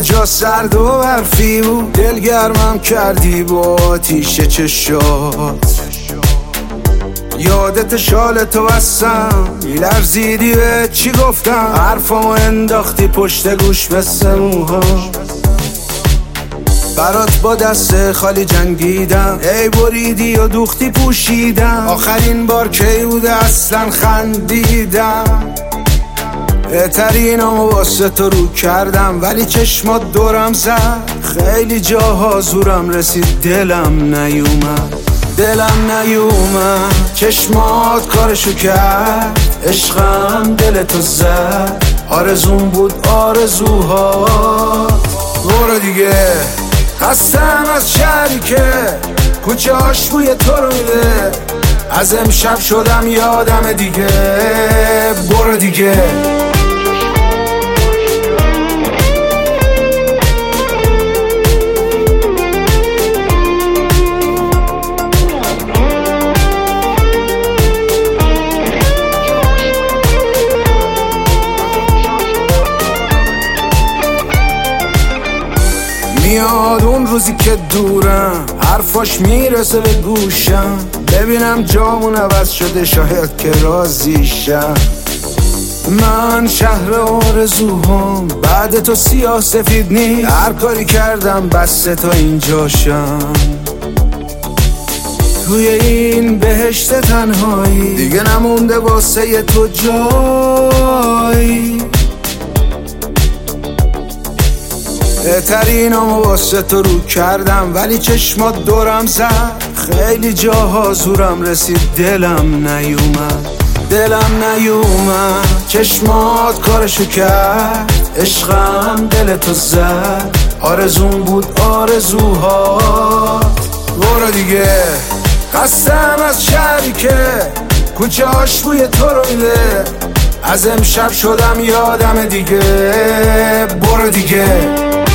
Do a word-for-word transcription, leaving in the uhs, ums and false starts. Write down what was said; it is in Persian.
اونجا سرد و برفی بود، دلگرمم کردی با آتیش چشات. یادت شال تو بستم، میلرزیدی به چی گفتم، حرفامو انداختی پشت گوش مثل موها. برات با دست خالی جنگیدم، ای بریدی و دوختی پوشیدم. آخرین بار کی بوده اصلا خندیدم؟ بهترینامو واسه تو رو کردم، ولی چشمات دورم زد. خیلی جاها زورم رسید دلم نیومد، دلم نیومد. چشمات کارشو کرد، عشقم دل تو زد. آرزون بود آرزوها. برو دیگه، خستم از شهری که کوچه هاش بوی تو رو میده. از امشب شدم یادم دیگه. برو دیگه. میاد اون روزی که دورم، حرفاش میرسه به گوشم. ببینم جامون عوض شده، شاید که راضیشم. من شهر آرزوهام، بعد تو سیاه سفید نی. هر کاری کردم بس تا اینجاشم. توی این بهشت تنهایی دیگه نمونده واسه تو جایی. بهترینامو واسه تو رو کردم، ولی چشمات دورم زد. خیلی جاها زورم رسید دلم نیومد، دلم نیومد. چشمات کارشو کرد، عشقم دل تو زد. آرزون بود آرزوها. برو دیگه، خستم از شهری که کوچه هاش بوی تو رو میده. از امشب شدم یادم دیگه. برو دیگه.